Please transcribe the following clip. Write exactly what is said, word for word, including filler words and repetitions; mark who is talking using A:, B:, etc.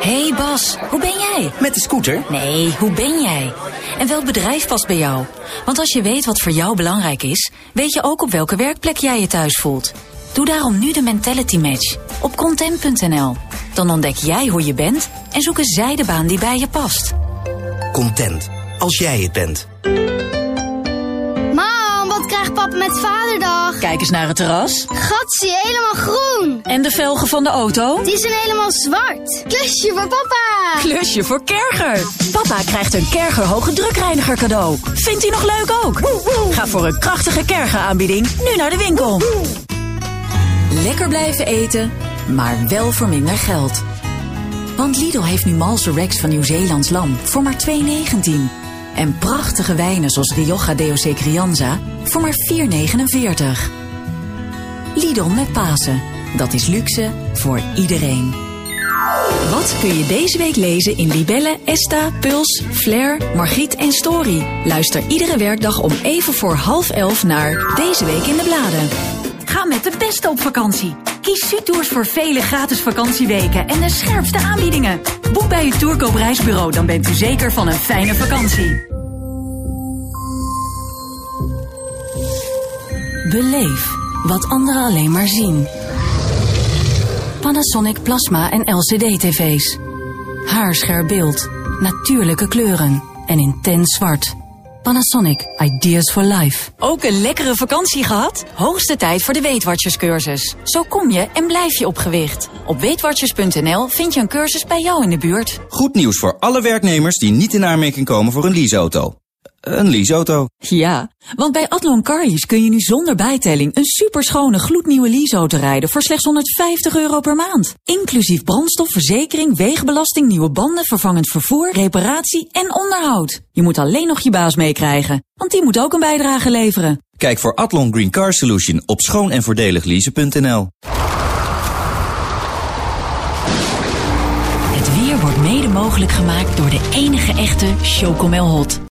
A: Hey Bas, hoe ben jij?
B: Met de scooter?
A: Nee, hoe ben jij? En welk bedrijf past bij jou? Want als je weet wat voor jou belangrijk is, weet je ook op welke werkplek jij je thuis voelt. Doe daarom nu de Mentality Match op content punt n l. Dan ontdek jij hoe je bent en zoeken zij de baan die bij je past.
B: Content, als jij het bent.
C: Mam, wat krijgt papa met Vaderdag?
A: Kijk eens naar het terras.
C: Gatsie, helemaal groen.
A: En de velgen van de auto?
C: Die zijn helemaal zwart. Klusje voor papa.
A: Klusje voor Kerger. Papa krijgt een Kerger hoge drukreiniger cadeau. Vindt hij nog leuk ook? Ga voor een krachtige Kerger aanbieding nu naar de winkel. Lekker blijven eten, maar wel voor minder geld. Want Lidl heeft nu Malse Rex van Nieuw-Zeelands lam voor maar twee negentien. En prachtige wijnen zoals Rioja D O C Crianza voor maar vier negenenveertig. Lidl met Pasen. Dat is luxe voor iedereen. Wat kun je deze week lezen in Libelle, Esta, Puls, Flair, Margriet en Story? Luister iedere werkdag om even voor half elf naar Deze Week in de Bladen. Ga met de beste op vakantie. Kies Sutours voor vele gratis vakantieweken en de scherpste aanbiedingen. Boek bij uw Tourkoop reisbureau, dan bent u zeker van een fijne vakantie. Beleef wat anderen alleen maar zien. Panasonic Plasma en L C D-tv's. Haarscherp beeld, natuurlijke kleuren en intens zwart. Panasonic, ideas for life. Ook een lekkere vakantie gehad? Hoogste tijd voor de Weetwatchers-cursus. Zo kom je en blijf je op gewicht. Op weetwatchers punt n l vind je een cursus bij jou in de buurt.
D: Goed nieuws voor alle werknemers die niet in aanmerking komen voor een leaseauto. Een leaseauto.
A: Ja, want bij Adlon Carlies kun je nu zonder bijtelling een superschone gloednieuwe leaseauto rijden voor slechts honderdvijftig euro per maand. Inclusief brandstof, verzekering, wegenbelasting, nieuwe banden, vervangend vervoer, reparatie en onderhoud. Je moet alleen nog je baas meekrijgen, want die moet ook een bijdrage leveren.
D: Kijk voor Adlon Green Car Solution op schoon en voordelig leasen punt n l.
A: Het weer wordt mede mogelijk gemaakt door de enige echte Chocomel Hot.